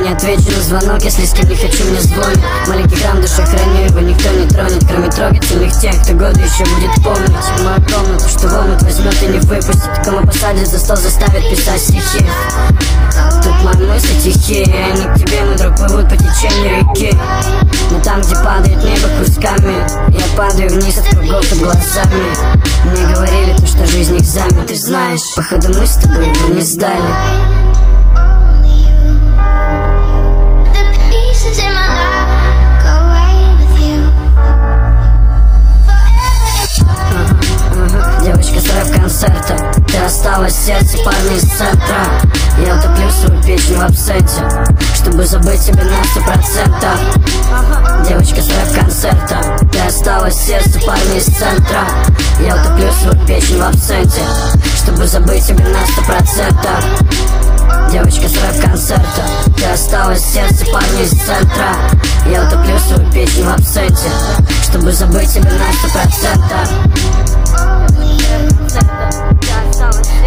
не отвечу на звонок, если с кем не хочу, мне звонят. Маленький храм, душе храню, его никто не тронет, кроме трогательных тех, кто годы еще будет помнить. Мою комнату, что в омут возьмет и не выпустит, кому посадят за стол, заставят писать стихи. Тут мои мысли тихие, они к тебе, мой друг, плывут по течению реки. Но там, где падает небо кусками, я падаю вниз от кругов под глазами. Мне говорили, то, что жизнь экзамен, ты знаешь, походу мы с тобой его не сдали. Девочка с рэп-концерта, ты осталась в сердце, парня из центра. Я утоплю свою песню в абсенте, чтобы забыть тебя на 100%. Девочка с рэп-концерта, ты осталась в сердце, парня из центра. Я утоплю свою песню в абсенте, чтобы забыть тебя на 100%. Девочка с рэп-концерта, ты осталась в сердце, парня из центра. Я утоплю свою песню в абсенте, чтобы забыть тебя на 100%.